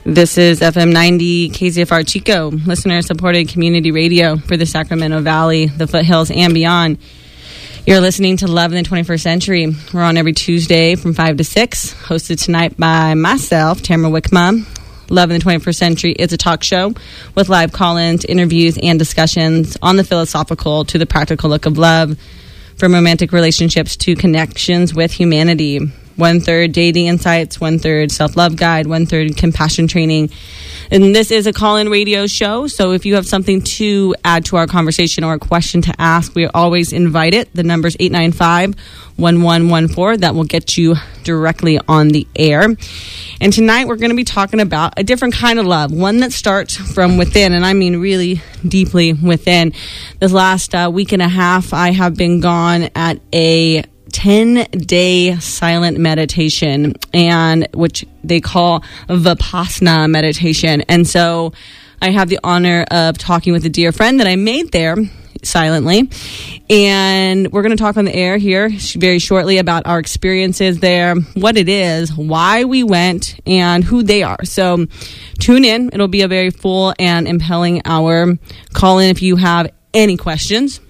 This is FM 90 KZFR Chico, listener-supported community radio for the Sacramento Valley, the foothills, and beyond. You're listening to Love in the 21st Century. We're on every Tuesday from 5 to 6, hosted tonight by myself, Tamara Wickma. Love in the 21st Century is a talk show with live call-ins, interviews, and discussions on the philosophical to the practical look of love, from romantic relationships to connections with humanity. 1/3 dating insights, 1/3 self-love guide, 1/3 compassion training. And this is a call-in radio show, so if you have something to add to our conversation or a question to ask, we always invite it. The number's 895-1114. That will get you directly on the air. And tonight we're going to be talking about a different kind of love, one that starts from within, and I mean really deeply within. This last week and a half, I have been gone at a 10-day silent meditation, and which they call Vipassana meditation. And so I have the honor of talking with a dear friend that I made there silently, and we're going to talk on the air here very shortly about our experiences there, what it is, why we went, and who they are. So tune in. It'll be a very full and impelling hour. Call in if you have any questions.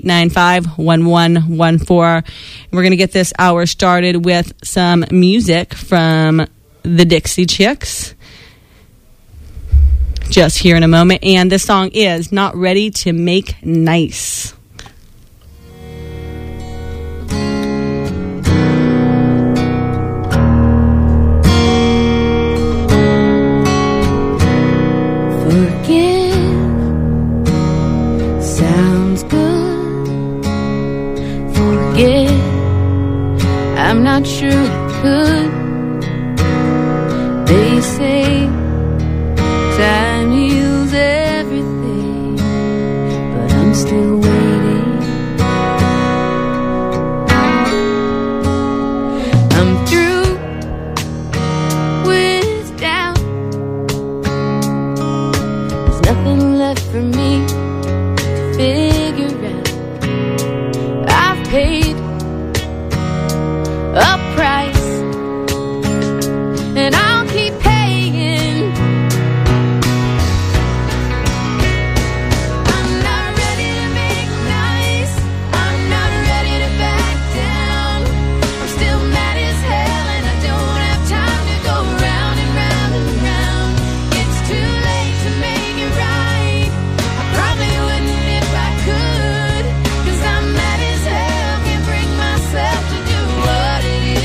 895-1114. We're going to get this hour started with some music from the Dixie Chicks. Just here in a moment. And this song is Not Ready to Make Nice. I'm not sure I could. They say time heals everything, but I'm still waiting. I'm through with doubt. There's nothing left for me to figure out. I've paid a price, and I'll keep paying. I'm not ready to make nice. I'm not ready to back down. I'm still mad as hell, and I don't have time to go round and round and round. It's too late to make it right. I probably wouldn't if I could, 'cause I'm mad as hell, can't bring myself to do what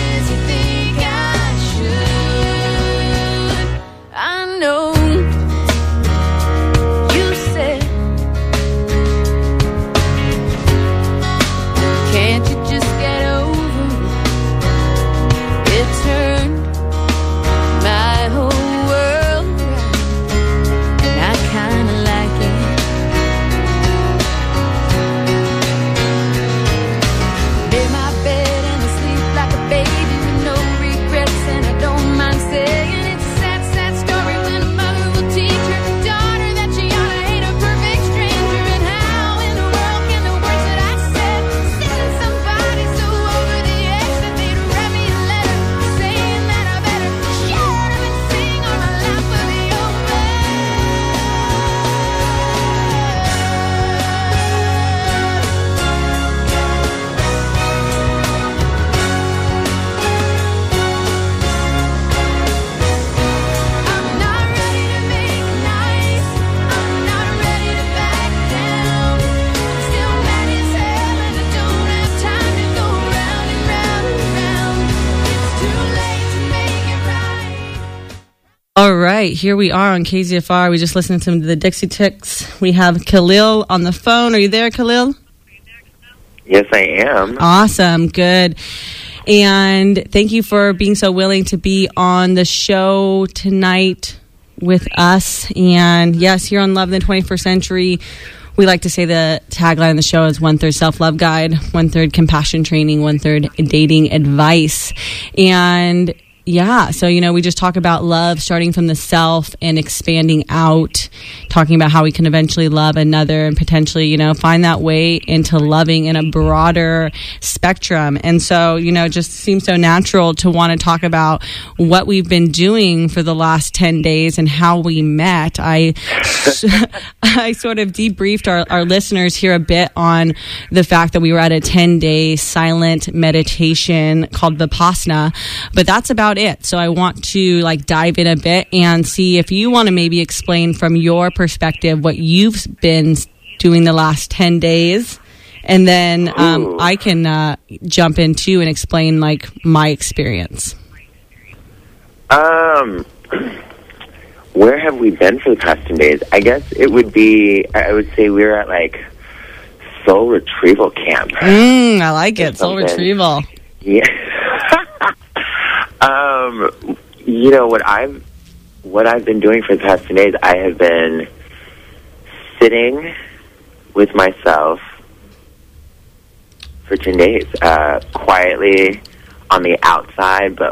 All right, here we are on KZFR. We just listened to the Dixie Chicks. We have Khalil on the phone. Are you there, Khalil? Yes, I am. Awesome, good. And thank you for being so willing to be on the show tonight with us. And yes, here on Love in the 21st Century, we like to say the tagline of the show is 1/3 self-love guide, 1/3 compassion training, 1/3 dating advice. And yeah, so, we just talk about love starting from the self and expanding out, talking about how we can eventually love another and potentially, find that way into loving in a broader spectrum. And so, it just seems so natural to want to talk about what we've been doing for the last 10 days and how we met. I sort of debriefed our listeners here a bit on the fact that we were at a 10-day silent meditation called Vipassana, but that's about it. So I want to dive in a bit and see if you want to maybe explain from your perspective what you've been doing the last 10 days. And then I can jump in too and explain my experience. Where have we been for the past 10 days? I guess it would be, I would say we were at soul retrieval camp. I like it. Soul retrieval. Yeah. What I've been doing for the past 10 days, I have been sitting with myself for 10 days, quietly on the outside, but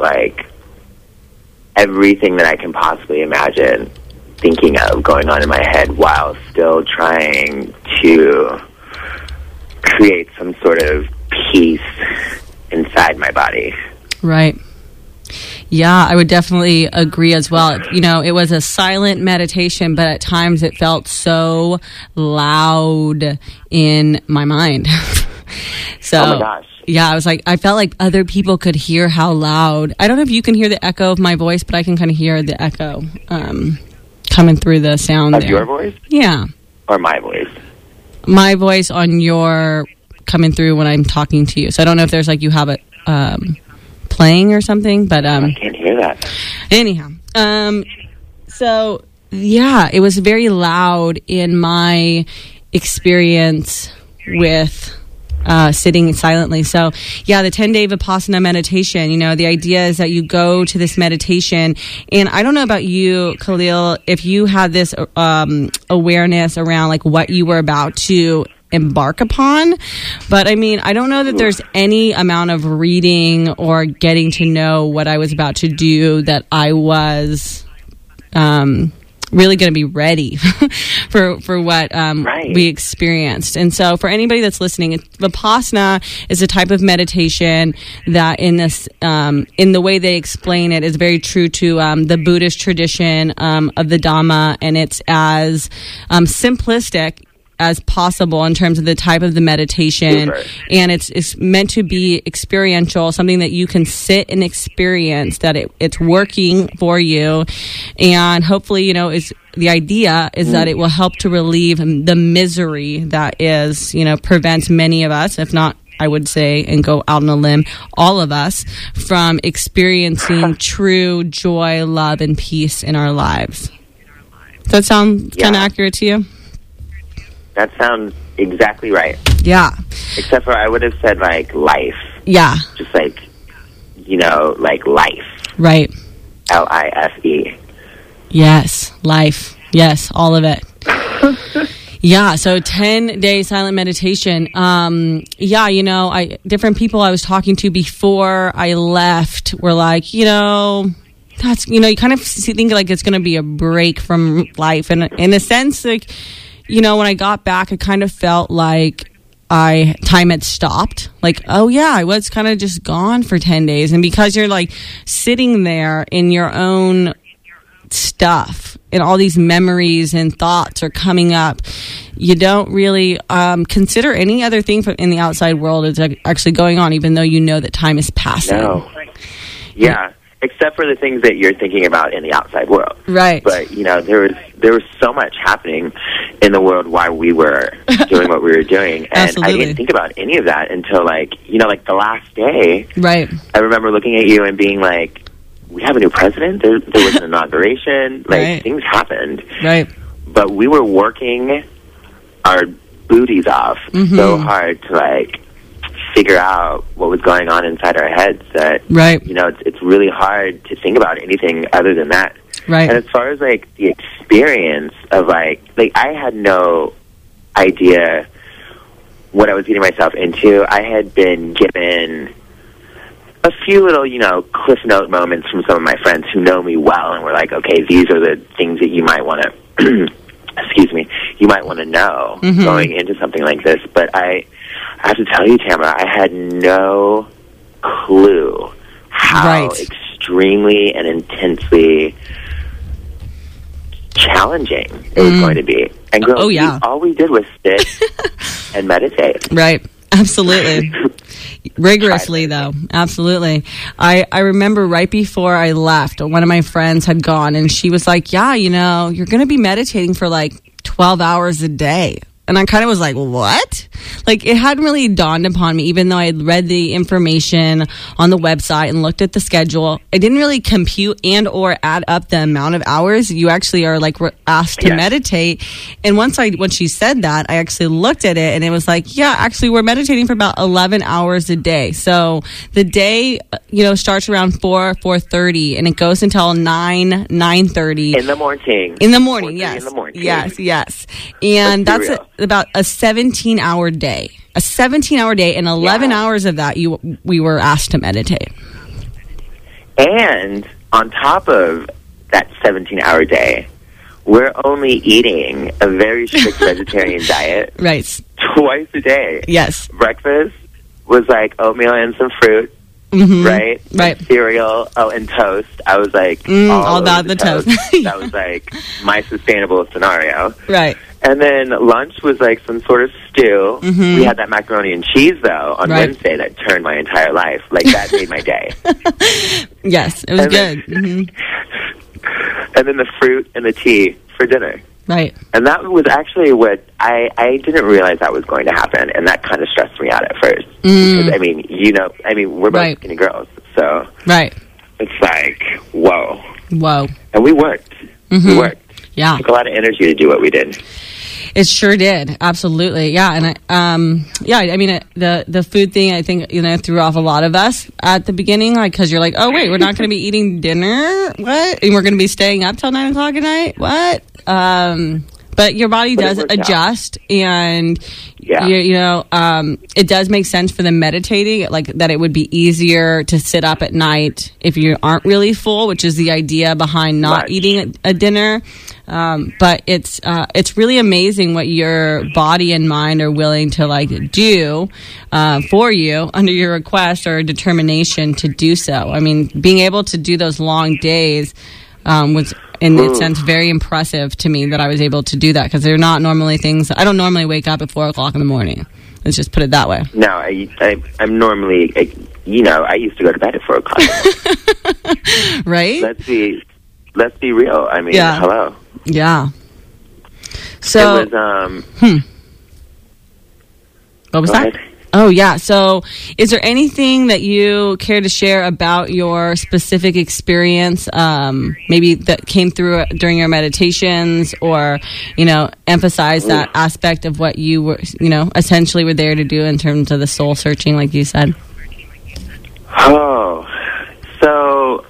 everything that I can possibly imagine thinking of going on in my head while still trying to create some sort of peace inside my body. Right. Yeah, I would definitely agree as well. It was a silent meditation, but at times it felt so loud in my mind. So, oh my gosh. Yeah, I felt like other people could hear how loud. I don't know if you can hear the echo of my voice, but I can kind of hear the echo coming through the sound of there. Your voice? Yeah. Or my voice? My voice on your coming through when I'm talking to you. So I don't know if there's you have it playing or something, but I can't hear that. Anyhow, so yeah, it was very loud in my experience with sitting silently. So yeah, the 10-day Vipassana meditation, the idea is that you go to this meditation, and I don't know about you, Khalil, if you had this awareness around what you were about to embark upon, but I don't know that there's any amount of reading or getting to know what I was about to do that I was really going to be ready for what we experienced. And so for anybody that's listening, Vipassana is a type of meditation that in the way they explain it is very true to the Buddhist tradition of the Dhamma, and it's as simplistic as possible in terms of the type of the meditation. Super. And it's meant to be experiential, something that you can sit and experience, that it's working for you, and hopefully is the idea is that it will help to relieve the misery that prevents many of us, if not I would say, and go out on a limb, all of us, from experiencing true joy, love, and peace in our lives. Does that sound kind of accurate to you? That sounds exactly right. Yeah. Except for I would have said life. Yeah. Just life. Right. LIFE. Yes. Life. Yes. All of it. Yeah. So 10-day silent meditation. Different people I was talking to before I left were that's, you kind of think it's going to be a break from life. And in a sense, when I got back, I kind of felt like time had stopped. Oh yeah, I was kind of just gone for 10 days. And because you're sitting there in your own stuff and all these memories and thoughts are coming up, you don't really consider any other thing in the outside world is actually going on, even though you know that time is passing. No. Yeah. Except for the things that you're thinking about in the outside world. Right. But, there was so much happening in the world while we were doing what we were doing. And Absolutely. I didn't think about any of that until, the last day. Right. I remember looking at you and being we have a new president. There was an inauguration. Right. Things happened. Right. But we were working our booties off so hard to, figure out what was going on inside our heads that, right. It's really hard to think about anything other than that. Right. And as far as, the experience of, I had no idea what I was getting myself into. I had been given a few little, Cliff Note moments from some of my friends who know me well and were like, okay, these are the things that you might want to, excuse me, you might want to know going into something like this. But I have to tell you, Tamara, I had no clue how extremely and intensely challenging it was going to be. And girls, all we did was sit and meditate. Right. Absolutely. Rigorously, though. Absolutely. I remember right before I left, one of my friends had gone, and she was like, yeah, you're going to be meditating for like 12 hours a day. And I kind of was like, what? Like, it hadn't really dawned upon me, even though I had read the information on the website and looked at the schedule. I didn't really compute and or add up the amount of hours you actually are like asked to meditate. And once she said that, I actually looked at it, and it was like, yeah, actually we're meditating for about 11 hours a day. So the day, starts around 4:30, and it goes until 9:30 in the morning. In the morning, yes. In the morning. Yes. And that's about a 17-hour day. A 17-hour day, and 11 hours of that we were asked to meditate. And on top of that 17-hour day, we're only eating a very strict vegetarian diet. Right. Twice a day. Yes. Breakfast was like oatmeal and some fruit. Right? Right. And cereal. Oh, and toast. I was like, all about the toast. That was like my sustainable scenario. Right. And then lunch was like some sort of stew. We had that macaroni and cheese, though, on Wednesday that turned my entire life. Like, that made my day. Yes, it was good. And then the fruit and the tea for dinner. Right. And that was actually what I didn't realize that was going to happen, and that kind of stressed me out at first. Because, we're both skinny girls, so it's like, whoa. And we worked. We worked. Yeah. It took a lot of energy to do what we did. It sure did. Absolutely. Yeah. And the food thing, I think, threw off a lot of us at the beginning, like, because you're like, oh, wait, we're not going to be eating dinner? What? And we're going to be staying up till 9 o'clock at night? What? But your body does adjust, and it does make sense for them meditating, like that it would be easier to sit up at night if you aren't really full, which is the idea behind not eating a dinner. But it's really amazing what your body and mind are willing to do for you under your request or determination to do so. I mean, being able to do those long days was, in a sense, very impressive to me that I was able to do that, because they're not normally things. I don't normally wake up at 4 o'clock in the morning. Let's just put it that way. No, I'm normally, I used to go to bed at 4 o'clock. Right? Let's be real. I mean, hello. Yeah. So it was, what was that? Ahead. Oh, yeah. So is there anything that you care to share about your specific experience, maybe that came through during your meditations, or, emphasize that aspect of what you were, essentially were there to do in terms of the soul searching, like you said? Oh, so,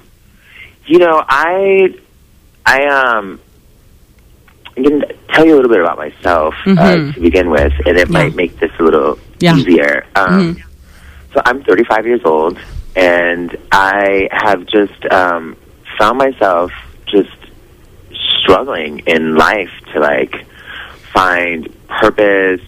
I'm going to tell you a little bit about myself to begin with, and it might make this a little easier. So I'm 35 years old, and I have just found myself just struggling in life to, find purpose,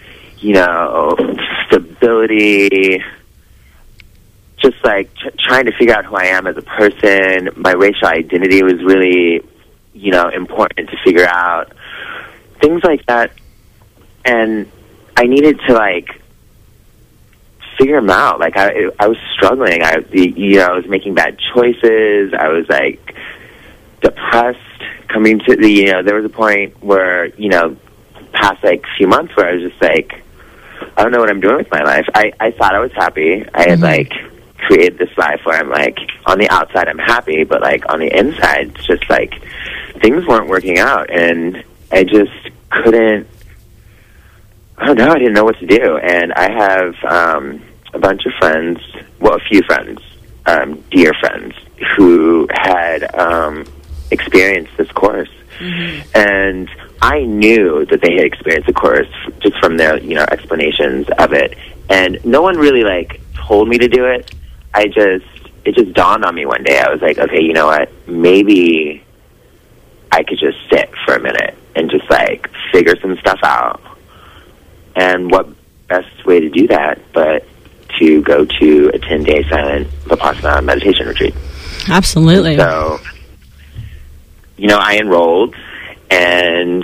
stability, just, trying to figure out who I am as a person. My racial identity was really important to figure out, things like that. And I needed to figure them out. I was struggling. I was making bad choices. I was depressed. Coming to there was a point where past few months where I was just I don't know what I'm doing with my life. I thought I was happy. I had created this life where I'm on the outside I'm happy, but on the inside it's just things weren't working out, and I just couldn't. I don't know. I didn't know what to do, and I have a bunch of friends, a few friends, dear friends, who had experienced this course, and I knew that they had experienced the course just from their explanations of it, and no one really told me to do it. it just dawned on me one day. I was like, okay, you know what? Maybe I could just sit for a minute and just like figure some stuff out. And what best way to do that but to go to a 10-day silent Vipassana meditation retreat. Absolutely. And so, you know, I enrolled and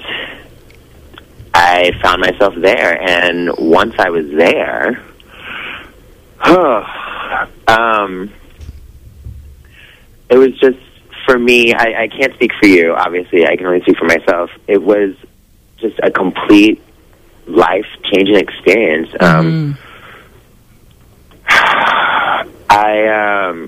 I found myself there. And once I was there, it was just, for me, I can't speak for you, obviously. I can only speak for myself. It was just a complete life-changing experience. I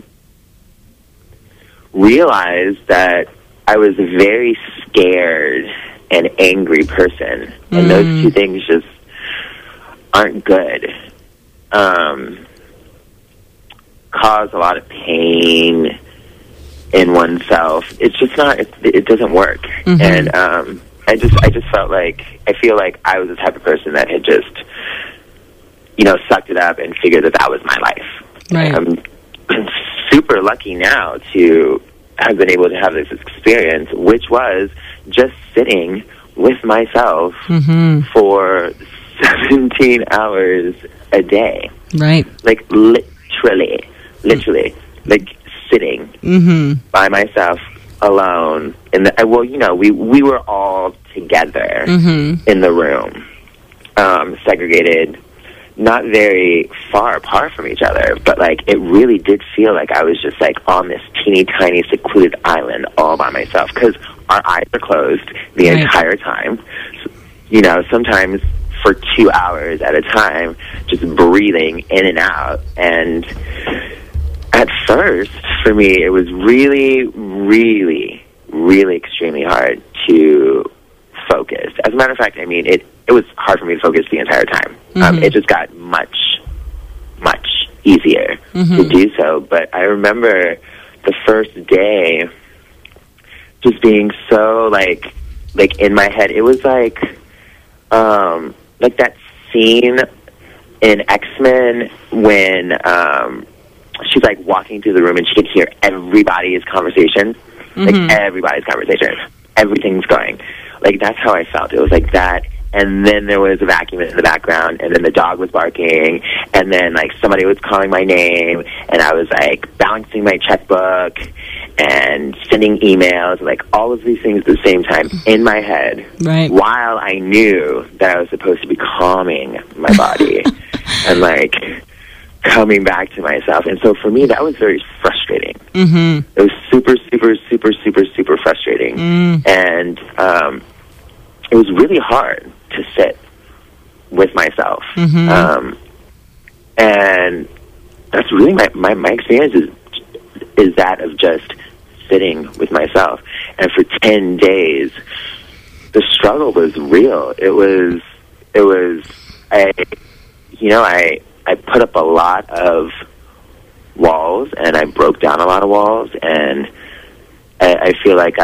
realized that I was a very scared and angry person. And those two things just aren't good. Cause a lot of pain in oneself. It's just not, it doesn't work. And I just felt like, I feel like I was the type of person that had just, you know, sucked it up and figured that was my life. Right. I'm super lucky now to have been able to have this experience, which was just sitting with myself for 17 hours a day. Right. Like literally, like sitting by myself alone in the, well, you know, we were all together in the room, segregated, not very far apart from each other, but like it really did feel like I was just like on this teeny tiny secluded island all by myself, because our eyes are closed the entire time, you know, sometimes for 2 hours at a time, just breathing in and out. And at first, for me, it was really, really, really extremely hard to focus. As a matter of fact, I mean, it was hard for me to focus the entire time. It just got much easier to do so. But I remember the first day just being so, like in my head. It was like that scene in X-Men when she's like walking through the room and she can hear everybody's conversation. Like everybody's conversation. Everything's going. Like that's how I felt. It was like that. And then there was a vacuum in the background, and then the dog was barking, and then like somebody was calling my name, and I was like balancing my checkbook and sending emails, like all of these things at the same time in my head, while I knew that I was supposed to be calming my body and like coming back to myself. And so for me, that was very frustrating. It was super, super, super, super, super frustrating. And it was really hard to sit with myself. And that's really my experience is that of just sitting with myself. And for 10 days, the struggle was real. It was, I put up a lot of walls, and I broke down a lot of walls, and I feel like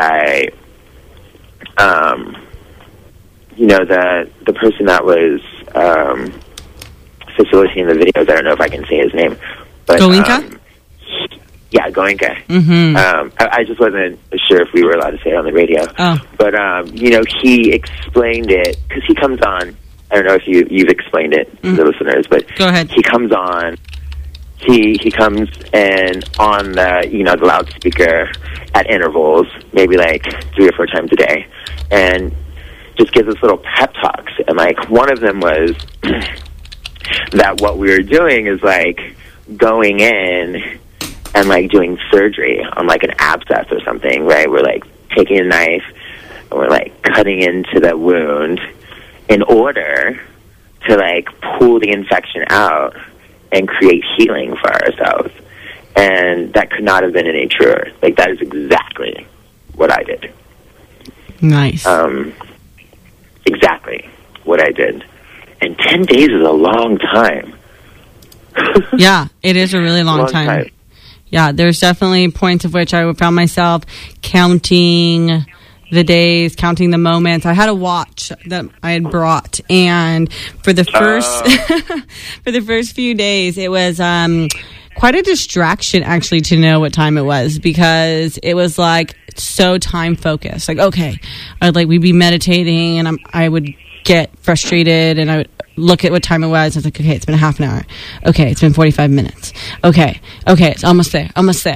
the person that was facilitating the videos, I don't know if I can say his name, but Goenka? Yeah, Goenka. I just wasn't sure if we were allowed to say it on the radio. But he explained it, because he comes on. I don't know if you've explained it to the listeners, but go ahead. He comes on. He comes and on the loudspeaker at intervals, maybe like 3 or 4 times a day, and just gives us little pep talks. And like one of them was that what we were doing is like going in and like doing surgery on like an abscess or something, right? We're like taking a knife and we're like cutting into the wound in order to like pull the infection out and create healing for ourselves. And that could not have been any truer. Like that is exactly what I did. Nice. Exactly what I did. And 10 days is a long time. Yeah, it is a really long time. Yeah, there's definitely points of which I found myself counting the days, counting the moments. I had a watch that I had brought, and for the first for the first few days, it was quite a distraction actually to know what time it was, because it was like so time focused. Like, okay, we'd be meditating and I would get frustrated and I would look at what time it was. I was like, okay, it's been a half an hour. Okay, it's been 45 minutes. Okay, it's almost there.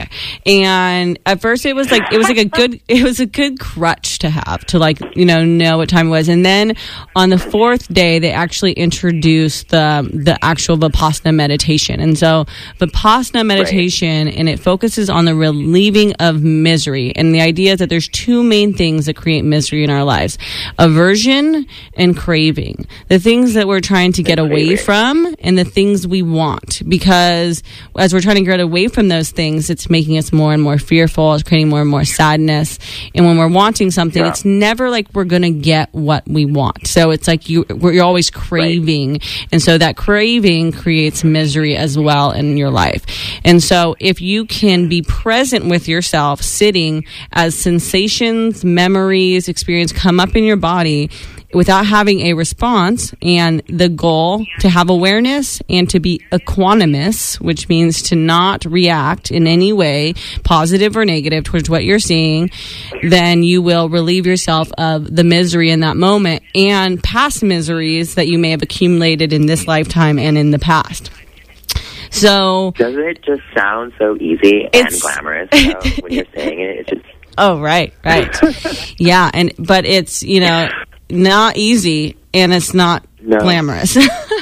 And at first it was a good crutch to have, to know what time it was. And then on the fourth day, they actually introduced the actual Vipassana meditation. And so Vipassana meditation, and it focuses on the relieving of misery. And the idea is that there's two main things that create misery in our lives: aversion and craving. The things that we're trying to get away from and the things we want, because as we're trying to get away from those things, it's making us more and more fearful. It's creating more and more sadness. And when we're wanting something, it's never like we're going to get what we want. So it's like you're always craving. And so that craving creates misery as well in your life. And so if you can be present with yourself, sitting as sensations, memories, experience come up in your body without having a response, and the goal to have awareness and to be equanimous, which means to not react in any way, positive or negative, towards what you're seeing, then you will relieve yourself of the misery in that moment and past miseries that you may have accumulated in this lifetime and in the past. So, doesn't it just sound so easy and glamorous when you're saying it? It's just... Oh, right. Yeah, but it's, not easy, and it's not glamorous.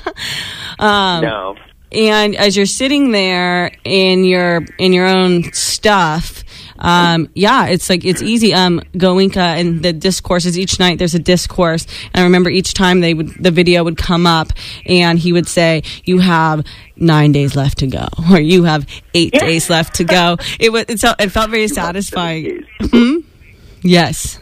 No. And as you're sitting there in your own stuff, it's like it's easy. Goenka and the discourses, each night there's a discourse. And I remember each time the video would come up, and he would say, "You have 9 days left to go," or "You have 8 days left to go." It felt very satisfying. Yes.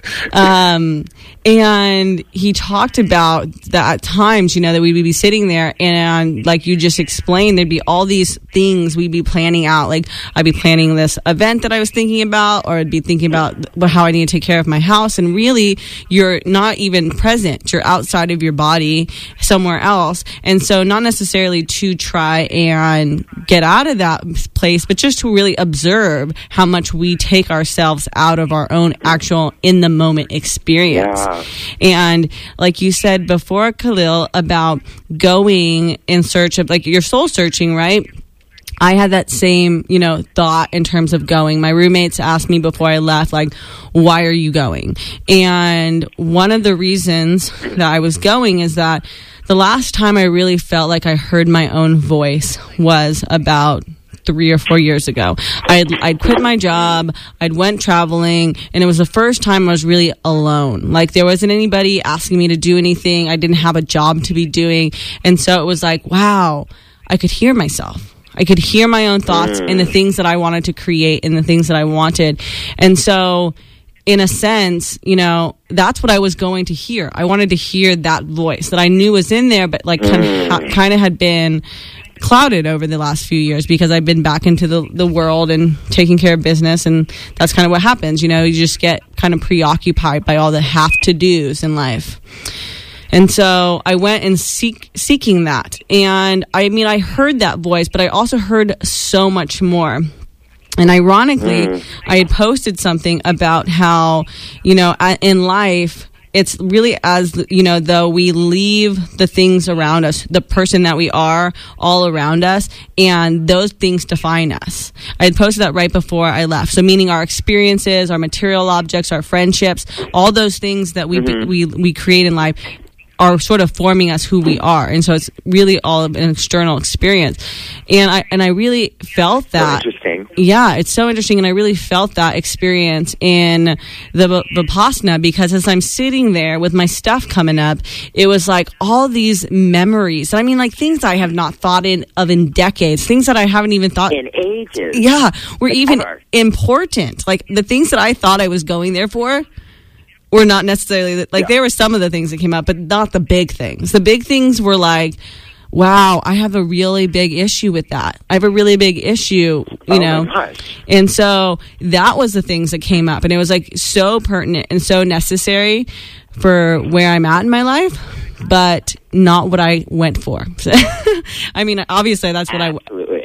And he talked about that at times, that we would be sitting there, and like you just explained, there'd be all these things we'd be planning out. Like I'd be planning this event that I was thinking about, or I'd be thinking about how I need to take care of my house. And really, you're not even present. You're outside of your body somewhere else. And so not necessarily to try and get out of that place, but just to really observe how much we take ourselves out of our own actual in the moment experience. Yeah. And like you said before, Khalil, about going in search of, like, you're soul searching, right? I had that same, thought in terms of going. My roommates asked me before I left, like, why are you going? And one of the reasons that I was going is that the last time I really felt like I heard my own voice was about 3 or 4 years ago. I'd quit my job, I'd went traveling, and it was the first time I was really alone. Like, there wasn't anybody asking me to do anything. I didn't have a job to be doing. And so it was like, wow, I could hear myself. I could hear my own thoughts and the things that I wanted to create and the things that I wanted. And so, in a sense, that's what I was going to hear. I wanted to hear that voice that I knew was in there, but like kind of had been clouded over the last few years because I've been back into the world and taking care of business, and that's kind of what happens. You just get kind of preoccupied by all the have-to-dos in life. And so I went and seeking that. And I heard that voice, but I also heard so much more. And ironically, I had posted something about how, in life, it's really as, though we leave the things around us, the person that we are, all around us, and those things define us. I had posted that right before I left. So meaning our experiences, our material objects, our friendships, all those things that we create in life are sort of forming us who we are. And so it's really all an external experience. And I really felt that. So interesting. Yeah, it's so interesting. And I really felt that experience in the Vipassana, because as I'm sitting there with my stuff coming up, it was like all these memories. Like things I have not thought of in decades, things that I haven't even thought in ages. Yeah, were even important. Like the things that I thought I was going there for were not necessarily, there were some of the things that came up, but not the big things. The big things were like, wow, I have a really big issue with that. I have a really big issue, you know. My gosh. And so that was the things that came up. And it was like so pertinent and so necessary for where I'm at in my life, but not what I went for. Obviously that's what Absolutely.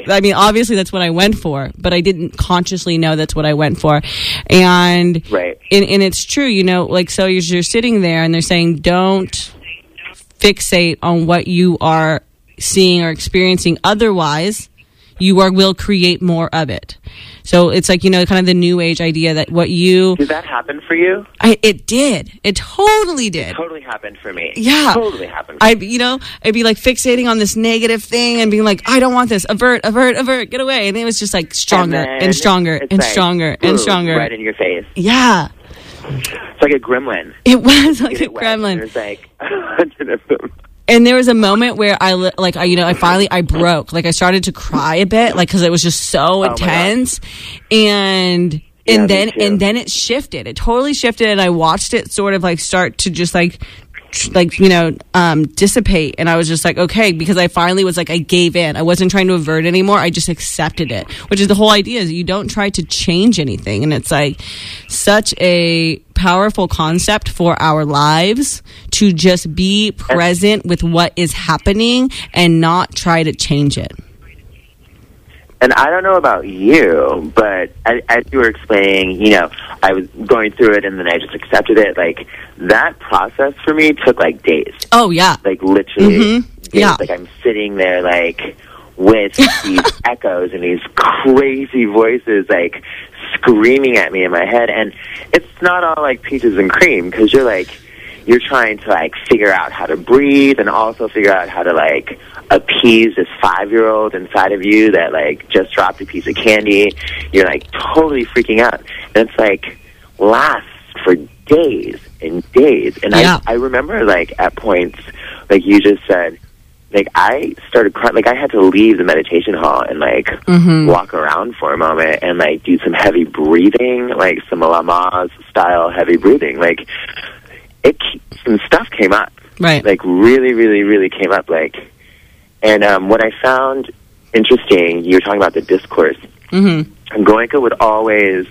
I mean, obviously that's what I went for, but I didn't consciously know that's what I went for. And Right. and it's true, you know, like, so you're sitting there and they're saying, don't fixate on what you are seeing or experiencing. Otherwise, will create more of it. So it's like, you know, kind of the new age idea that what you... Did that happen for you? It did. It totally did. It totally happened for me. Yeah. Totally happened. I'd be like fixating on this negative thing and being like, I don't want this. Avert, get away. And it was just like stronger and stronger and like, stronger boom, and stronger. Right in your face. Yeah. It's like a gremlin. It was like Get a it wet, gremlin. There's like 100 of them. And there was a moment where I finally broke. Like, I started to cry a bit, like, because it was just so intense. And Yeah, then me too. and then it shifted. It totally shifted, and I watched it sort of like start to just dissipate. And I was just like, okay, because I finally was like, I gave in. I wasn't trying to avert anymore. I just accepted it, which is the whole idea, is you don't try to change anything. And it's like such a powerful concept for our lives to just be present with what is happening and not try to change it. And I don't know about you, but as you were explaining, you know, I was going through it and then I just accepted it. Like, that process for me took like days. Oh, yeah. Like, literally days. Yeah. Like, I'm sitting there, like, with these echoes and these crazy voices, like, screaming at me in my head. And it's not all, like, peaches and cream, because you're trying to, like, figure out how to breathe and also figure out how to, like, appease this 5-year-old inside of you that, like, just dropped a piece of candy. You're, like, totally freaking out. And it's, like, lasts for days and days. And Yeah. I remember, like, at points, like you just said, like, I started crying. Like, I had to leave the meditation hall and, like, walk around for a moment and, like, do some heavy breathing, like some Lamaze style heavy breathing. Like, some stuff came up. Right. Like, really, really, really came up. Like, and what I found interesting, you were talking about the discourse. Mm-hmm. And Goenka would always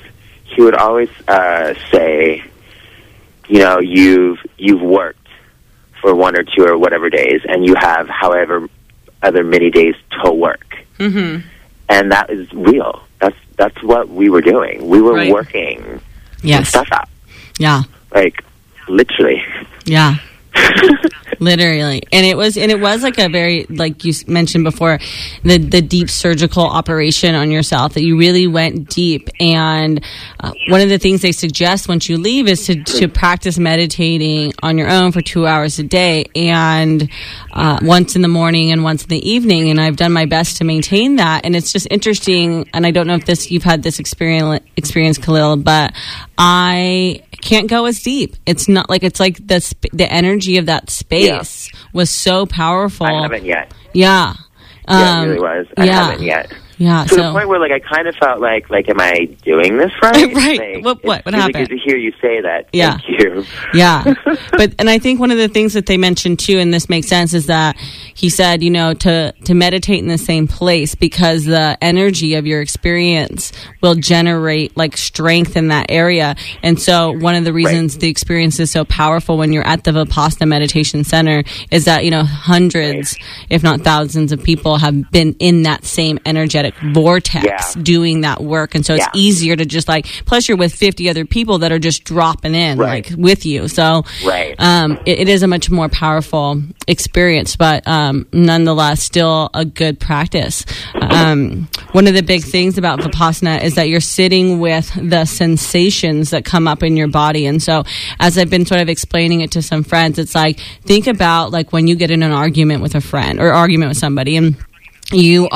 say, you know, you've worked for 1 or 2 or whatever days, and you have however other many days to work. Mm-hmm. And that is real. That's what we were doing. We were working Yes. stuff out. Yeah. Like, literally. Yeah. Literally. And it was like a very, like you mentioned before, the deep surgical operation on yourself, that you really went deep. And one of the things they suggest once you leave is to practice meditating on your own for 2 hours a day, and once in the morning and once in the evening. And I've done my best to maintain that. And it's just interesting. And I don't know if you've had this experience, Khalil, but I can't go as deep. It's not like, it's like the energy of that space was so powerful. I haven't yet. Yeah. Yeah, it really was. I haven't yet. Yeah. To the point where, like, I kind of felt like, am I doing this right? Right. Like, What it's really happened? good to hear you say that. Yeah. Thank you. Yeah. And I think one of the things that they mentioned too, and this makes sense, is that he said, you know, to meditate in the same place, because the energy of your experience will generate, like, strength in that area. And so one of the reasons the experience is so powerful when you're at the Vipassana Meditation Center is that, you know, hundreds, if not thousands of people have been in that same energetic vortex doing that work. And so it's easier to just, like, plus you're with 50 other people that are just dropping in, like, with you. So it is a much more powerful experience, but nonetheless still a good practice. One of the big things about Vipassana is that you're sitting with the sensations that come up in your body. And so as I've been sort of explaining it to some friends, it's like, think about, like, when you get in an argument with a friend or argument with somebody, and you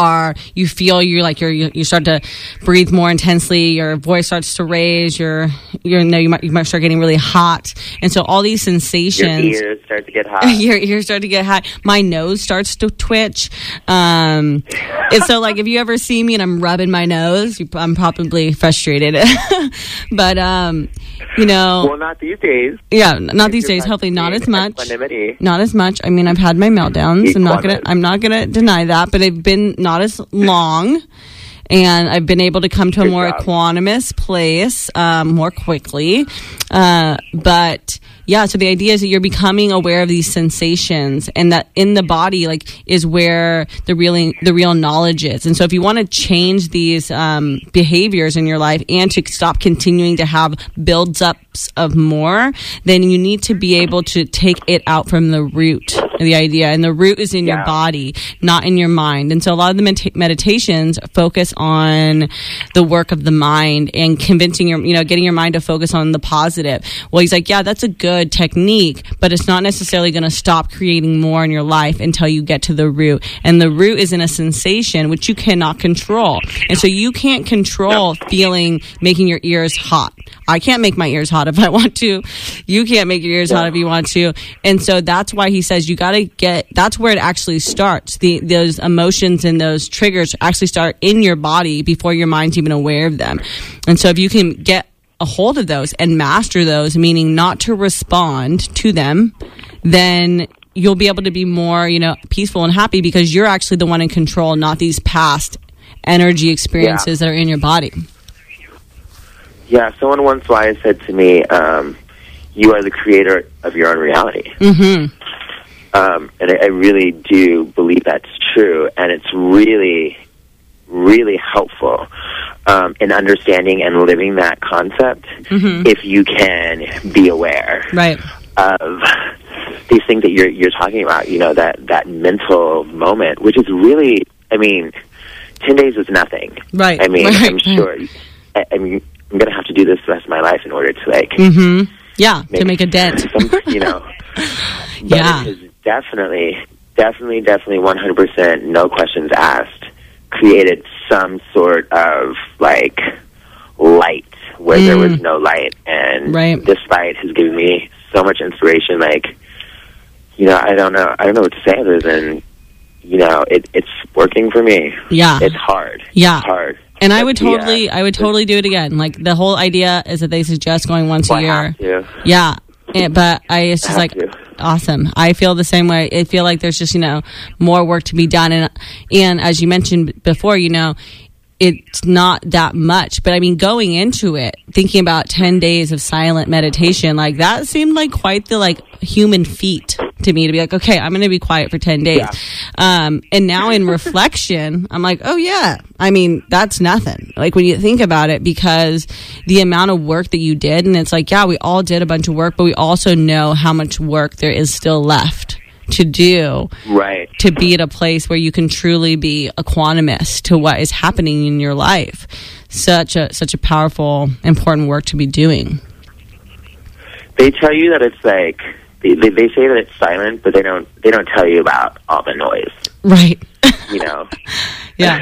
start to breathe more intensely, your voice starts to raise, you might start getting really hot. And so all these sensations, your ears start to get hot. Your ears start to get hot. My nose starts to twitch. And so, like, if you ever see me and I'm rubbing my nose, I'm probably frustrated. But, you know. Well, not these days. Yeah, not these days. Hopefully not as much. Not as much. I mean, I've had my meltdowns. I'm not gonna deny that, but they've been not as long. And I've been able to come to a Good more job. equanimous place more quickly. But yeah, so the idea is that you're becoming aware of these sensations, and that in the body, like, is where the real knowledge is. And so if you want to change these behaviors in your life and to stop continuing to have builds ups of more, then you need to be able to take it out from the root, the idea. And the root is in your Yeah. body, not in your mind. And so a lot of the meditations focus on the work of the mind and convincing getting your mind to focus on the positive. Well, he's like, yeah, that's a good technique, but it's not necessarily going to stop creating more in your life until you get to the root. And the root is in a sensation which you cannot control. And so you can't control making your ears hot. I can't make my ears hot if I want to. You can't make your ears hot if you want to. And so that's why he says you got to that's where it actually starts. Those emotions and those triggers actually start in your body before your mind's even aware of them. And so if you can get a hold of those and master those, meaning not to respond to them, then you'll be able to be more, peaceful and happy, because you're actually the one in control, not these past energy experiences that are in your body. Yeah, someone once wise said to me, you are the creator of your own reality. Mm-hmm. And I really do believe that's true, and it's really, really helpful in understanding and living that concept if you can be aware Right. of these things that you're talking about, that mental moment, which is really, 10 days is nothing. Right. I'm Right. sure, I'm going to have to do this the rest of my life in order to, Yeah, to make a dent. But Yeah. it is definitely 100%, no questions asked, created some sort of, light where there was no light. And Right. this light has given me so much inspiration, I don't know what to say other than, it's working for me. Yeah. It's hard. Yeah. It's hard. And I But would totally do it again. Like, the whole idea is that they suggest going once a year. I have to. Yeah. But it's just have to. awesome. I feel the same way. I feel like there's just, more work to be done. And as you mentioned before, it's not that much. But going into it, thinking about 10 days of silent meditation, that seemed like quite the human feat to me, to be like, okay, I'm going to be quiet for 10 days. Yeah. And now in reflection, I'm like, oh yeah, that's nothing. When you think about it, because the amount of work that you did, and it's yeah, we all did a bunch of work, but we also know how much work there is still left to do, Right. to be at a place where you can truly be equanimous to what is happening in your life. Such a powerful, important work to be doing. They tell you that it's they say that it's silent, but they don't tell you about all the noise. Right. Yeah.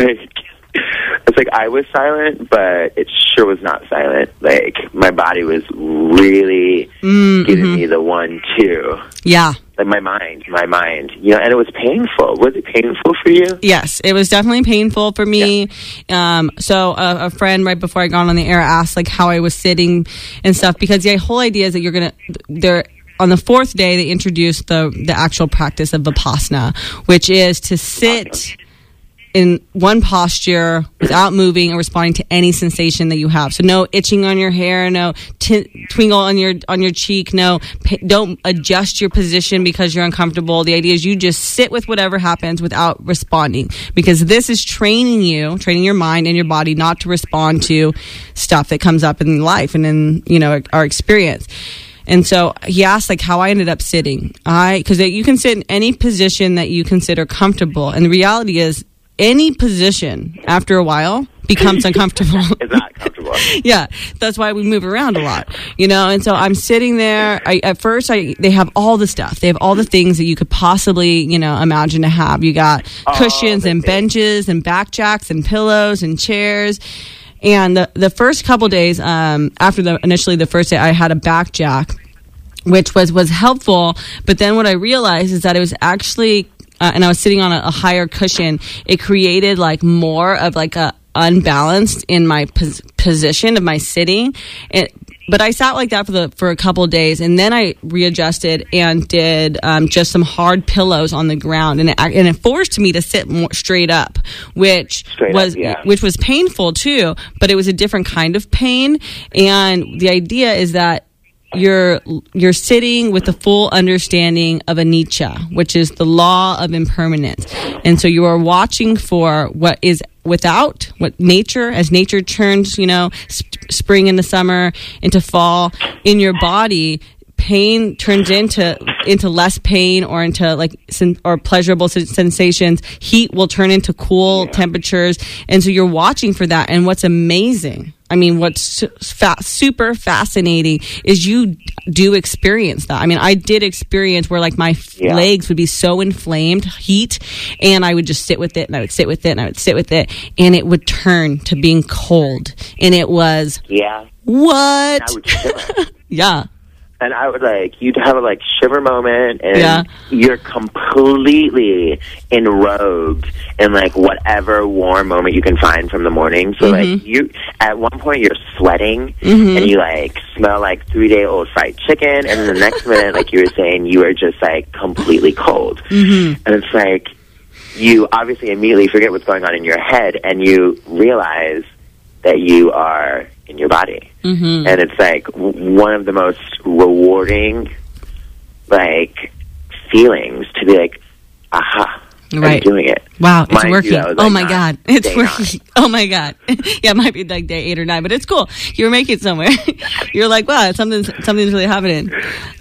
It's like I was silent, but it sure was not silent. My body was really giving me the 1-2. Yeah. My mind, and it was painful. Was it painful for you? Yes, it was definitely painful for me. Yeah. So a friend right before I got on the air asked how I was sitting and stuff, because the whole idea is that they're on the fourth day they introduced the actual practice of Vipassana, which is to sit in one posture without moving or responding to any sensation that you have. So no itching on your hair, no twinkle on your cheek, don't adjust your position because you're uncomfortable. The idea is you just sit with whatever happens without responding, because this is training your mind and your body not to respond to stuff that comes up in life and in our experience. And so he asked how I ended up sitting. Because you can sit in any position that you consider comfortable, and the reality is any position after a while becomes uncomfortable. It's not comfortable. Yeah, that's why we move around a lot, And so I'm sitting there. At first, they have all the stuff. They have all the things that you could possibly, imagine to have. You got cushions and benches and back jacks and pillows and chairs. And the first couple days, after initially the first day, I had a back jack, which was helpful. But then what I realized is that it was actually, and I was sitting on a higher cushion, it created more of a unbalanced in my position of my sitting. but I sat like that for a couple of days, and then I readjusted and did just some hard pillows on the ground, and it forced me to sit more straight up, which was painful too, but it was a different kind of pain. And the idea is that you're sitting with the full understanding of anicca, which is the law of impermanence, and so you are watching for what is without, what nature, as nature turns, spring into summer, into fall, in your body, pain turns into less pain, or into or pleasurable sensations. Heat will turn into cool temperatures, and so you're watching for that. And what's amazing, I mean, what's super fascinating is you do experience that. I mean, I did experience where my legs would be so inflamed, heat, and I would just sit with it, and I would sit with it, and I would sit with it, and it would turn to being cold. And it was, what? I would shiver. Yeah. And I would you'd have a shiver moment, and you're completely enrobed in whatever warm moment you can find from the morning. So you, at one point you're sweating, and you smell 3-day-old fried chicken, and then the next minute, you were saying, you are just completely cold. And it's you obviously immediately forget what's going on in your head, and you realize that you are in your body. And it's one of the most rewarding feelings to be aha, I'm doing it. Wow, it's working. Oh my God, it's working. Oh my God. Yeah, it might be day 8 or 9, but it's cool. You're making it somewhere. You're wow, something's really happening.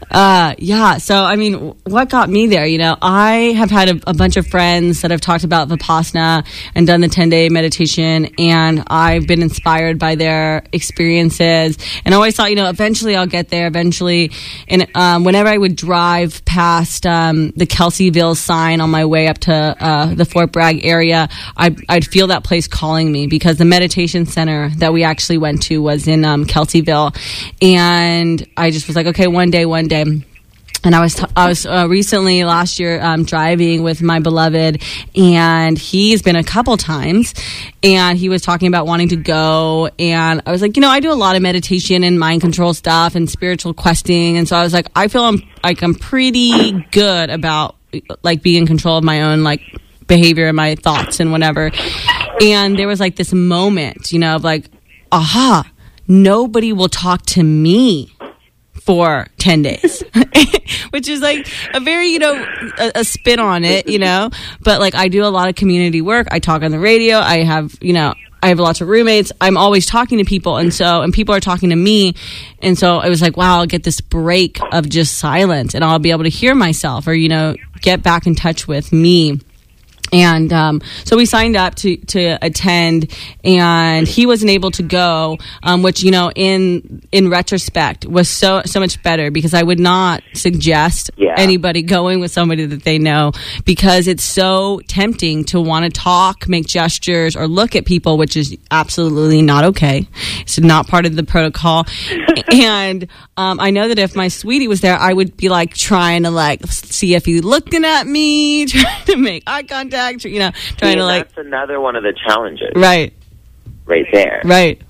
So I mean, what got me there? I have had a bunch of friends that have talked about Vipassana and done the 10-day meditation, and I've been inspired by their experiences. And I always thought, eventually I'll get there. Eventually, and whenever I would drive past the Kelseyville sign on my way up to the Fort Bragg area, I'd feel that place calling me, because the meditation center that we actually went to was in Kelseyville, and I just was okay, one day. And I was recently last year driving with my beloved, and he's been a couple times, and he was talking about wanting to go, and I was I do a lot of meditation and mind control stuff and spiritual questing, and so I was I feel I'm pretty good about being in control of my own behavior and my thoughts and whatever. And there was this moment, of aha, nobody will talk to me for 10 days, which is a very, a spin on it, but I do a lot of community work. I talk on the radio. I have lots of roommates. I'm always talking to people. And people are talking to me. And so it was wow, I'll get this break of just silence, and I'll be able to hear myself, or, get back in touch with me. And so we signed up to attend, and he wasn't able to go, which in retrospect was so much better, because I would not suggest anybody going with somebody that they know, because it's so tempting to want to talk, make gestures, or look at people, which is absolutely not okay. It's not part of the protocol. And I know that if my sweetie was there, I would be trying to see if he's looking at me, trying to make eye contact. Trying to that's another one of the challenges. Right there. Right.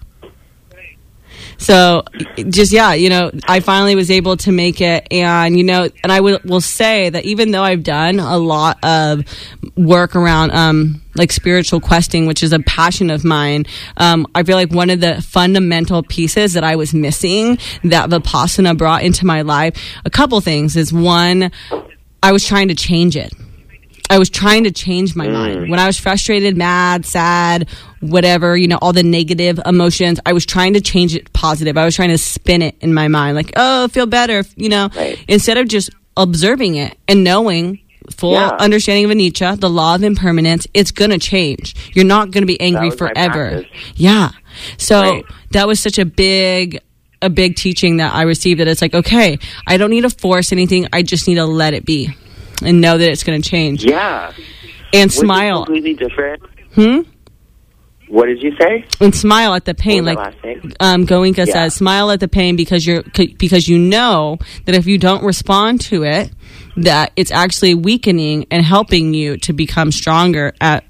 So just, I finally was able to make it. And, and I will say that even though I've done a lot of work around, spiritual questing, which is a passion of mine, I feel one of the fundamental pieces that I was missing that Vipassana brought into my life, a couple things, is one, I was trying to change it. I was trying to change my mind. When I was frustrated, mad, sad, whatever, all the negative emotions, I was trying to change it positive. I was trying to spin it in my mind, feel better, instead of just observing it and knowing full understanding of anicca, the law of impermanence. It's going to change. You're not going to be angry forever. Yeah. So that was such a big teaching that I received, that it's okay, I don't need to force anything. I just need to let it be and know that it's going to change. Yeah. And smile. Completely different. What did you say? And smile at the pain. Goenka says, smile at the pain, because you know that if you don't respond to it, that it's actually weakening and helping you to become stronger at,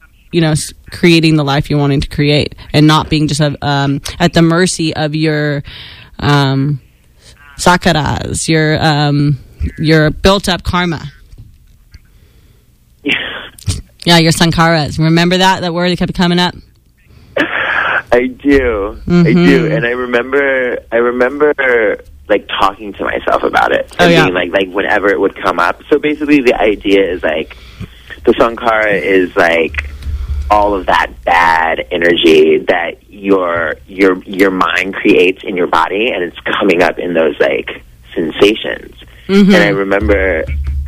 creating the life you're wanting to create, and not being just at the mercy of your sakaras, your built up karma. Yeah, your sankaras. Remember that word that kept coming up? I do. I do. And I remember like talking to myself about it and being like whenever it would come up. So basically the idea is like the sankara is like all of that bad energy that your mind creates in your body, and it's coming up in those like sensations. And I remember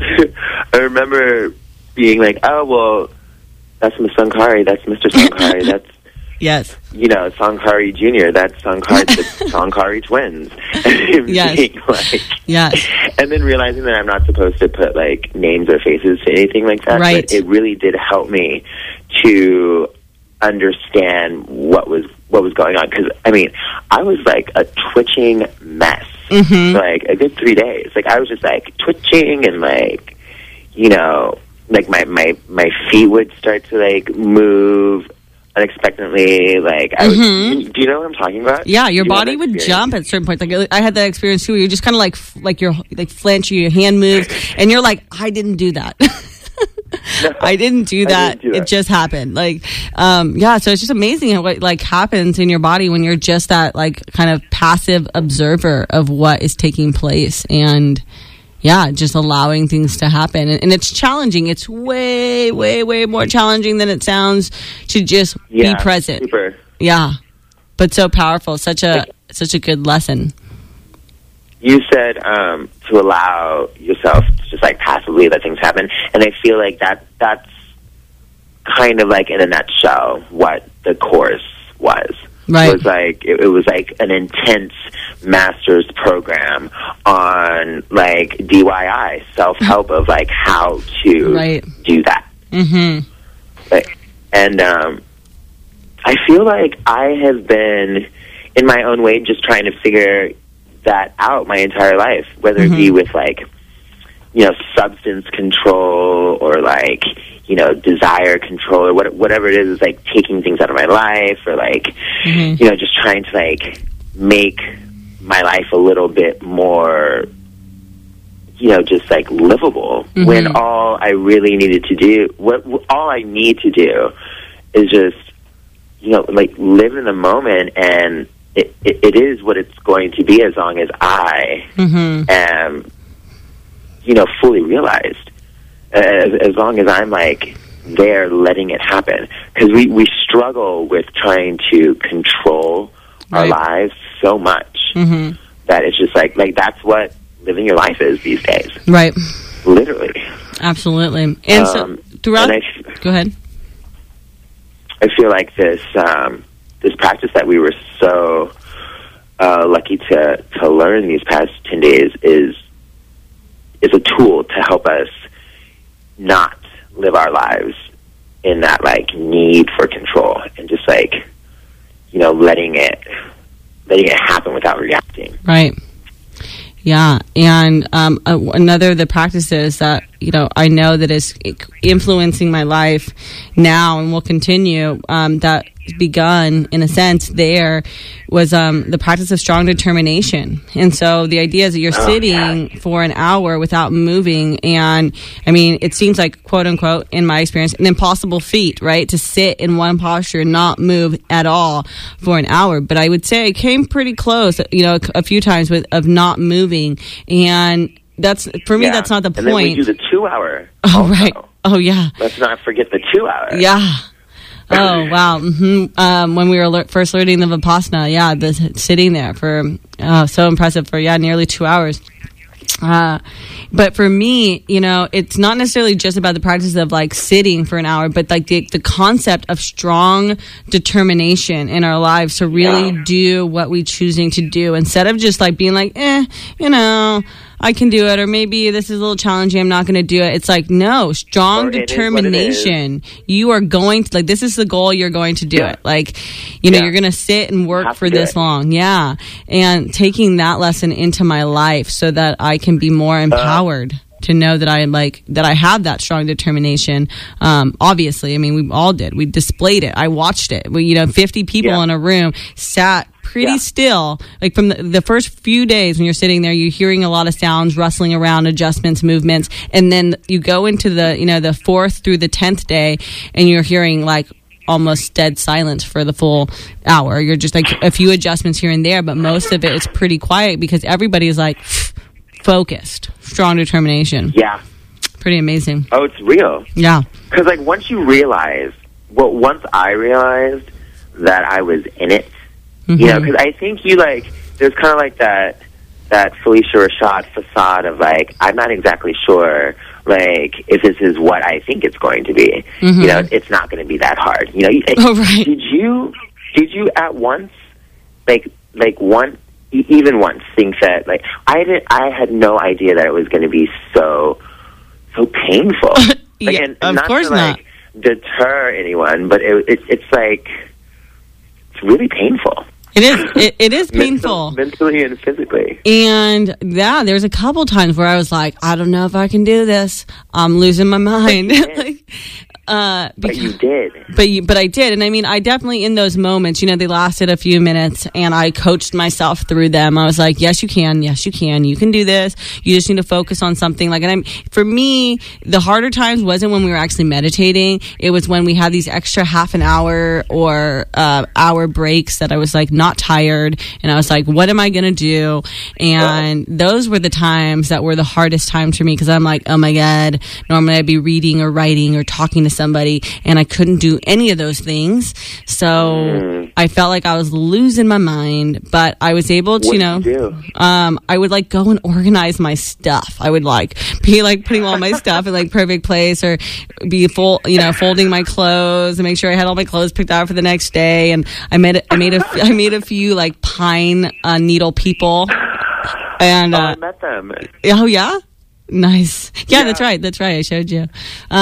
being like, oh well, that's Miss Sankari, that's Mr. Sankari, that's yes, Sankari Jr., that's Sankari, the Sankari twins. Yes. Like, yes. And then realizing that I'm not supposed to put like names or faces to anything like that. Right. But it really did help me to understand what was going on. Because, I mean, I was like a twitching mess for like a good 3 days. Like, I was just like twitching and like, like my feet would start to like move unexpectedly. Like, I was, do you know what I'm talking about? Yeah, your body would jump at certain points. Like I had that experience too. Where you just kind of like you're like flinch, your hand moves, and you're like, I didn't do that. No, I didn't do that. It just happened. Like, so it's just amazing what like happens in your body when you're just that like kind of passive observer of what is taking place, and just allowing things to happen. And it's challenging. It's way, way, way more challenging than it sounds to just be present. Super. Yeah, but so powerful. Such a good lesson. You said to allow yourself to just like passively let things happen, and I feel like that's kind of like in a nutshell what the course was. Right. It was like an intense master's program on like DIY self-help of like how to do that. And I feel like I have been in my own way just trying to figure that out my entire life, whether it be with like substance control or like desire control or whatever it is like taking things out of my life or like just trying to like make my life a little bit more just like livable, when all I really needed to do, all I need to do is just like live in the moment, and it is what it's going to be as long as I am fully realized, as long as I'm like there letting it happen, because we struggle with trying to control our lives so much that it's just like that's what living your life is these days, right? Literally. Absolutely. And so throughout go ahead. I feel like this practice that we were so lucky to learn these past 10 days is a tool to help us not live our lives in that like need for control, and just like letting it happen without reacting. Right. Yeah. And another of the practices that I know that is influencing my life now and will continue, that begun in a sense there was the practice of strong determination. And so the idea is that you're sitting for an hour without moving, and I mean it seems like, quote unquote, in my experience, an impossible feat, right, to sit in one posture and not move at all for an hour. But I would say I came pretty close a few times of not moving, and that's for me that's not the and point. Then we do the 2 hour oh also. Right. Oh yeah, let's not forget the 2 hour. Yeah. Oh, wow. When we were first learning the Vipassana, sitting there for, so impressive for, nearly 2 hours. But for me, it's not necessarily just about the practice of like sitting for an hour, but like the concept of strong determination in our lives to really do what we're choosing to do, instead of just like being like, I can do it, or maybe this is a little challenging, I'm not going to do it. It's like, no, strong determination. You are going to, like, this is the goal, you're going to do it. Like, you're going to sit and work for this long. Yeah. And taking that lesson into my life so that I can be more empowered to know that I have that strong determination. Obviously, I mean, we all did. We displayed it. I watched it. 50 people in a room sat pretty Yeah. still. Like from the first few days when you're sitting there, you're hearing a lot of sounds rustling around, adjustments, movements, and then you go into the the 4th through the 10th day, and you're hearing like almost dead silence for the full hour. You're just like a few adjustments here and there, but most of it is pretty quiet because everybody is like focused, strong determination. Yeah. Pretty amazing. Oh, it's real. Yeah. Because, like, once you realize, well, once I realized that I was in it, you know, because I think you, like, there's kind of like that Felicia Rashad facade of, like, I'm not exactly sure, like, if this is what I think it's going to be. You know, it's not going to be that hard. You know, Oh, right. Did you at once, even once think that, like, I had no idea that it was going to be so painful. Like, Yeah, and of not course to, like, deter anyone, but it's like, it's really painful. It is. It is painful. Mentally and physically. And yeah, there's a couple times where I was like, I don't know if I can do this. I'm losing my mind. But you did. But I did. And I mean, I definitely, in those moments, they lasted a few minutes, and I coached myself through them. I was like, yes, you can. Yes, you can. You can do this. You just need to focus on something. For me, the harder times wasn't when we were actually meditating. It was when we had these extra half an hour or hour breaks that I was like not tired. And I was like, what am I going to do? And those were the times that were the hardest times for me, because I'm like, oh my God, normally I'd be reading or writing or talking to somebody, and I couldn't do any of those things. So I felt like I was losing my mind, but I was able to, What'd you do? I would like go and organize my stuff. I would like be like putting all my stuff in like perfect place, or be folding my clothes and make sure I had all my clothes picked out for the next day. And I made a few like pine needle people. And I met them. oh yeah, nice. Yeah, that's right. I showed you.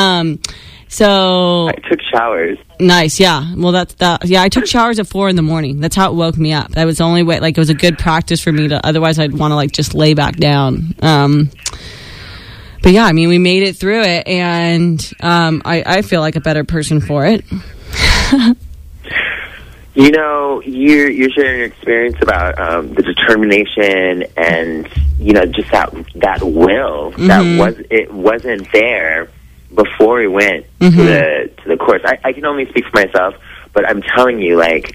So I took showers. nice, yeah. Well, that's that. Yeah, I took showers at 4 a.m. That's how it woke me up. That was the only way. Like, it was a good practice for me to. Otherwise, I'd want to like just lay back down. But yeah, I mean, we made it through it, and I feel like a better person for it. You're sharing your experience about the determination and just that will that wasn't there before we went to the course. I can only speak for myself, but I'm telling you, and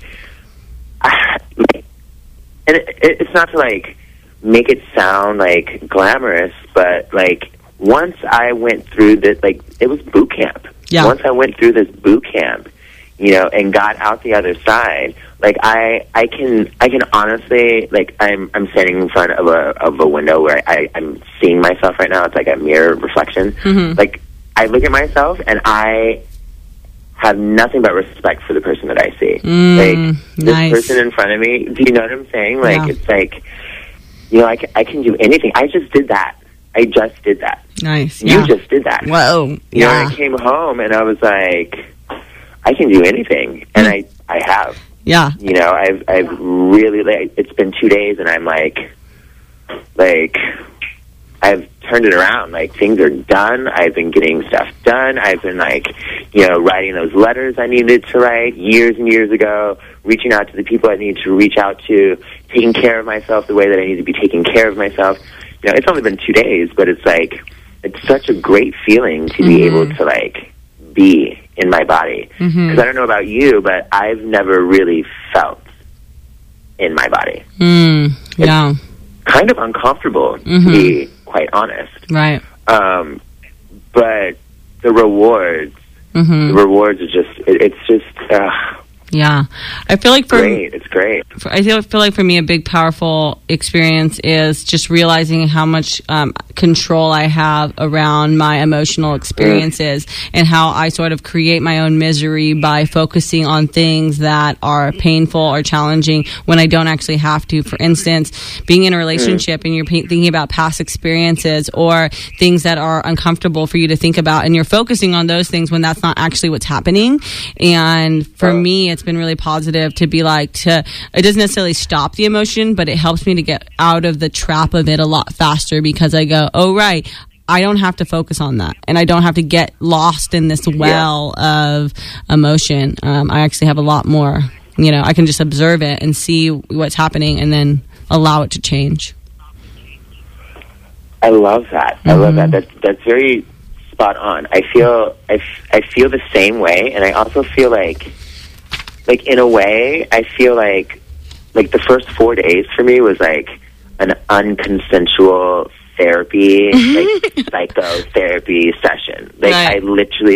it's not to like make it sound like glamorous, but like once I went through this, like it was boot camp. Yeah. Once I went through this boot camp, and got out the other side, like I can honestly, like I'm standing in front of a window where I'm seeing myself right now. It's like a mirror reflection. Like I look at myself and I have nothing but respect for the person that I see. Like this nice. person in front of me. Do you know what I'm saying? Like Yeah. it's like, I can do anything. I just did that. Nice. You Yeah. just did that. Whoa. Yeah. I came home and I was like, I can do anything, and I have. Yeah. I've really, like, it's been 2 days, and I'm like I've turned it around. Like, things are done. I've been getting stuff done. I've been writing those letters I needed to write years and years ago, reaching out to the people I need to reach out to, taking care of myself the way that I need to be taking care of myself. It's only been 2 days, but it's like, it's such a great feeling to be able to, like, be in my body. Because I don't know about you, but I've never really felt in my body. Yeah. Kind of uncomfortable, to be quite honest. Right. But the rewards are just, it's just, Yeah. I feel like great. It's great. I feel like for me, a big, powerful experience is just realizing how much control I have around my emotional experiences and how I sort of create my own misery by focusing on things that are painful or challenging when I don't actually have to. For instance, being in a relationship and you're thinking about past experiences or things that are uncomfortable for you to think about, and you're focusing on those things when that's not actually what's happening. And for me, it's been really positive to be it doesn't necessarily stop the emotion, but it helps me to get out of the trap of it a lot faster, because I go, oh right, I don't have to focus on that, and I don't have to get lost in this well of emotion. I actually have a lot more I can just observe it and see what's happening and then allow it to change. I love that. I love that. That's very spot on. I feel the same way, and I also feel like in a way, I feel like the first 4 days for me was like an unconsensual therapy, like psychotherapy session. Like Right. I literally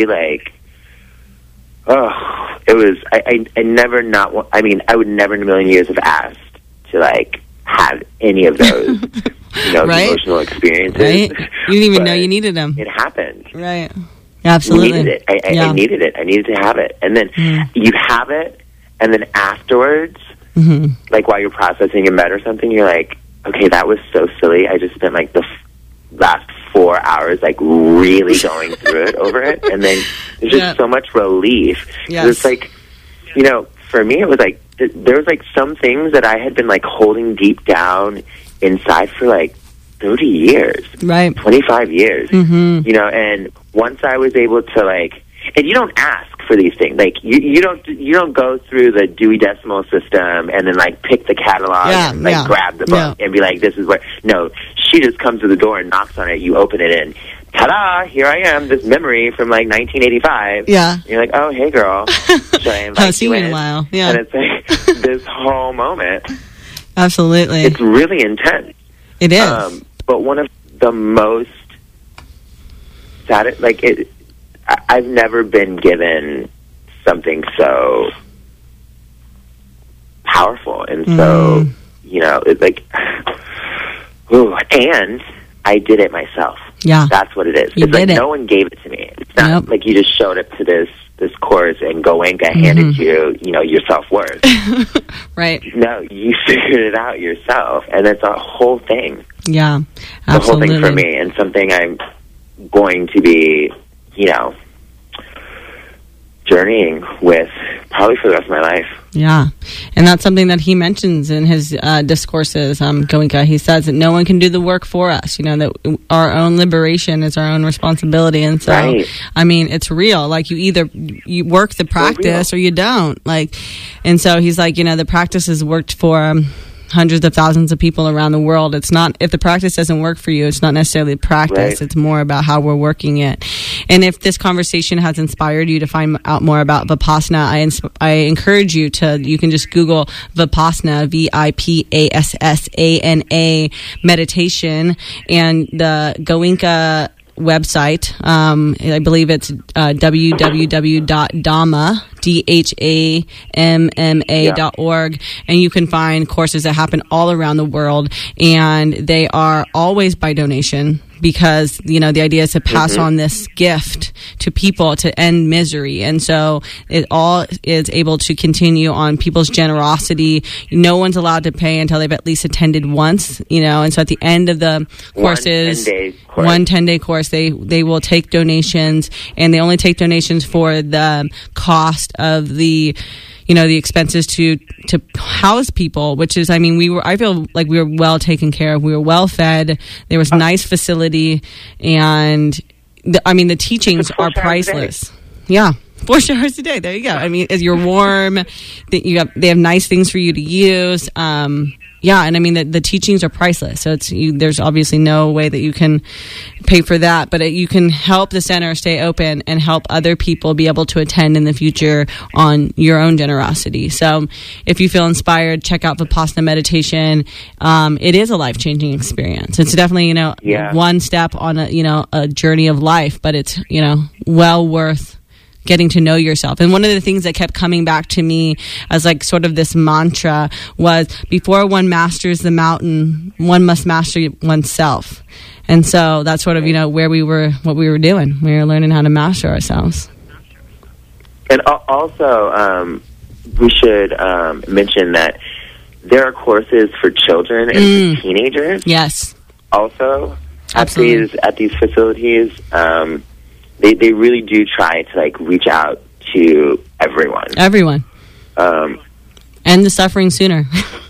it was. I never not. I mean, I would never in a million years have asked to have any of those, Right. emotional experiences. Right? You didn't even know But you needed them. It happened. Right. Absolutely. I needed it. I Yeah. needed it. I needed to have it. And then you have it, and then afterwards, while you're processing in bed or something, you're like, okay, that was so silly. I just spent the last 4 hours really going through it over it, and then there's just so much relief. 'Cause Yes. It's for me, it was there was some things that I had been holding deep down inside for 30 years, Right. 25 years, and once I was able to and you don't ask for these things. You don't go through the Dewey Decimal System and then pick the catalog and grab the book and be like, this is what. No, she just comes to the door and knocks on it. You open it and ta-da! Here I am. This memory from 1985. Yeah. And you're like, oh hey girl, should I invite See you you in in? a while. Yeah. And it's this whole moment. Absolutely. It's really intense. It is. But one of the most I've never been given something so powerful and so it's ooh, and I did it myself. Yeah. That's what it is. You It's did it. no one gave it to me. It's not Nope. you just showed up to this course and Goenka handed you your self-worth. Right. No, you figured it out yourself, and it's a whole thing. Yeah. The whole Absolutely. thing for me, and something I'm going to be, journeying with probably for the rest of my life. Yeah. And that's something that he mentions in his discourses. Goenka, he says that no one can do the work for us, that our own liberation is our own responsibility. And so, Right. I mean, it's real. You work the practice or you don't. And so he's the practice has worked for hundreds of thousands of people around the world. It's not, if the practice doesn't work for you, it's not necessarily the practice. Right. It's more about how we're working it. And if this conversation has inspired you to find out more about Vipassana, I encourage you you can just Google Vipassana, Vipassana meditation, and the Goenka website. I believe it's www.dhamma.org, and you can find courses that happen all around the world, and they are always by donation, because the idea is to pass on this gift to people to end misery. And so it all is able to continue on people's generosity. No one's allowed to pay until they've at least attended once, and so at the end of the courses, one 10-day course, they will take donations, and they only take donations for the cost of the the expenses to house people, which is, I feel like we were well taken care of. We were well fed. There was nice facility, and the teachings are priceless. Yeah. 4 showers a day. There you go. As you're warm, they have nice things for you to use. And the teachings are priceless. So there's obviously no way that you can pay for that, but you can help the center stay open and help other people be able to attend in the future on your own generosity. So if you feel inspired, check out Vipassana meditation. It is a life-changing experience. It's definitely, one step on a journey of life, but it's, well worth getting to know yourself. And one of the things that kept coming back to me as sort of this mantra was, before one masters the mountain, one must master oneself. And so that's sort of, what we were doing. We were learning how to master ourselves. And also, we should mention that there are courses for children and for teenagers. Yes. Also, Absolutely. at these facilities, they really do try to reach out to everyone. Everyone. End the suffering sooner.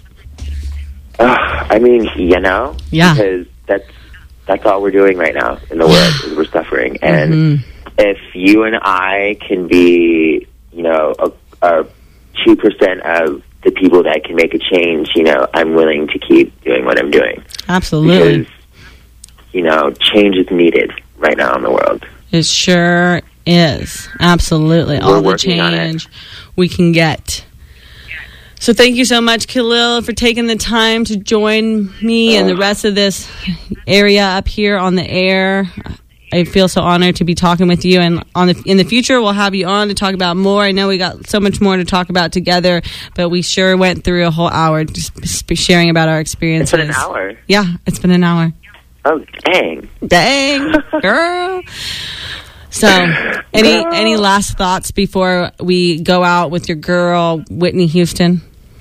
Yeah. Because that's all we're doing right now in the world, is we're suffering. And if you and I can be, a 2% of the people that can make a change, I'm willing to keep doing what I'm doing. Absolutely. Because, change is needed right now in the world. It sure is. Absolutely. All the change we can get. So thank you so much, Khalil, for taking the time to join me and the rest of this area up here on the air. I feel so honored to be talking with you, and in the future we'll have you on to talk about more. I know we got so much more to talk about together, but we sure went through a whole hour just sharing about our experiences. It's been an hour. Yeah, it's been an hour. Oh, dang. Dang, girl. So, any last thoughts before we go out with your girl, Whitney Houston?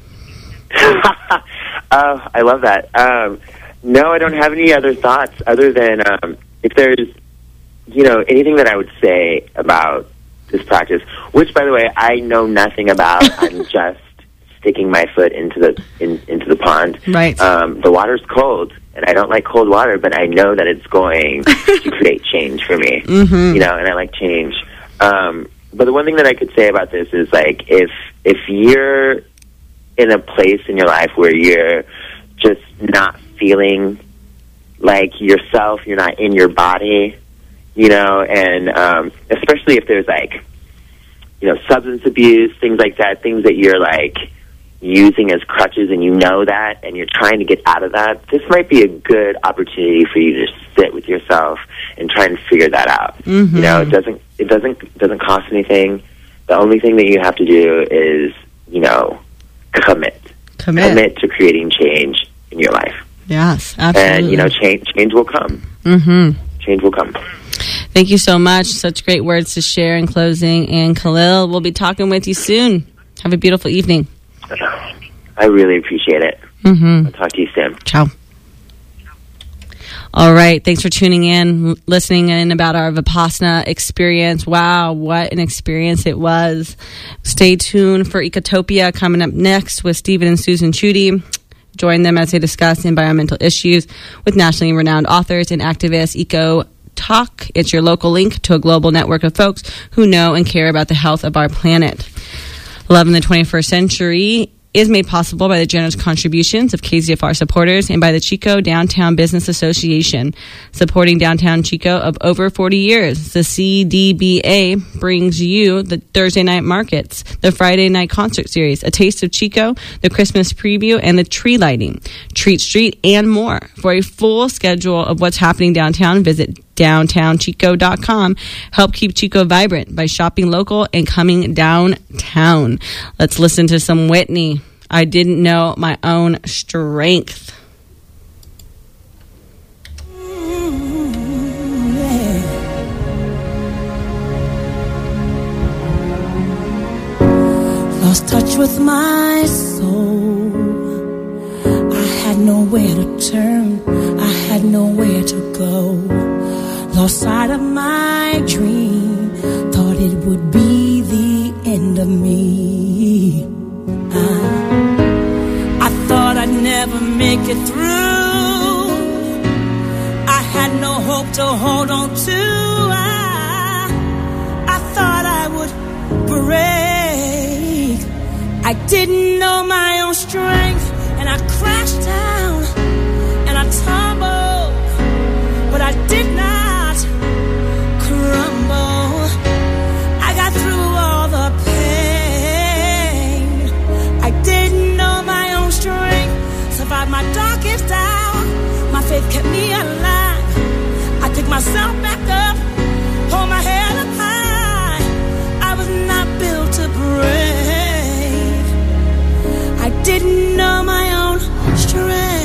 I love that. No, I don't have any other thoughts other than if there's, anything that I would say about this practice, which, by the way, I know nothing about. I'm just sticking my foot into the pond. Right. The water's cold, and I don't like cold water, but I know that it's going to create change for me. Mm-hmm. And I like change. But the one thing that I could say about this is, like, if you're in a place in your life where you're just not feeling like yourself, you're not in your body, and especially if there's, like, substance abuse, things like that, things that you're, like, using as crutches, and that, and you're trying to get out of that, this might be a good opportunity for you to sit with yourself and try and figure that out. Mm-hmm. It doesn't cost anything. The only thing that you have to do is, commit to creating change in your life. Yes, absolutely. And change will come. Mm-hmm. Change will come. Thank you so much. Such great words to share in closing. And Khalil, we'll be talking with you soon. Have a beautiful evening. I really appreciate it. Mm-hmm. I'll talk to you soon. Ciao. All right. Thanks for tuning in, listening in about our Vipassana experience. Wow, what an experience it was. Stay tuned for Ecotopia coming up next with Stephen and Susan Chudy. Join them as they discuss environmental issues with nationally renowned authors and activists. Eco Talk. It's your local link to a global network of folks who know and care about the health of our planet. Love in the 21st Century is made possible by the generous contributions of KZFR supporters and by the Chico Downtown Business Association, supporting downtown Chico of over 40 years. The CDBA brings you the Thursday night markets, the Friday night concert series, a taste of Chico, the Christmas preview, and the tree lighting, Treat Street, and more. For a full schedule of what's happening downtown, visit downtownchico.com. Help keep Chico vibrant by shopping local and coming downtown. Let's listen to some Whitney. I didn't know my own strength. Lost touch with my soul. I had nowhere to turn. I had nowhere to go. Lost sight of my dream. Thought it would be the end of me. I thought I'd never make it through. I had no hope to hold on to. I thought I would break. I didn't know my own strength, and I crashed down and I tumbled, but I did not crumble. I got through all the pain. I didn't know my own strength. Survived my darkest hour. My faith kept me alive. I picked myself back up, hold my head up high. I was not built to break. I didn't know my own strength.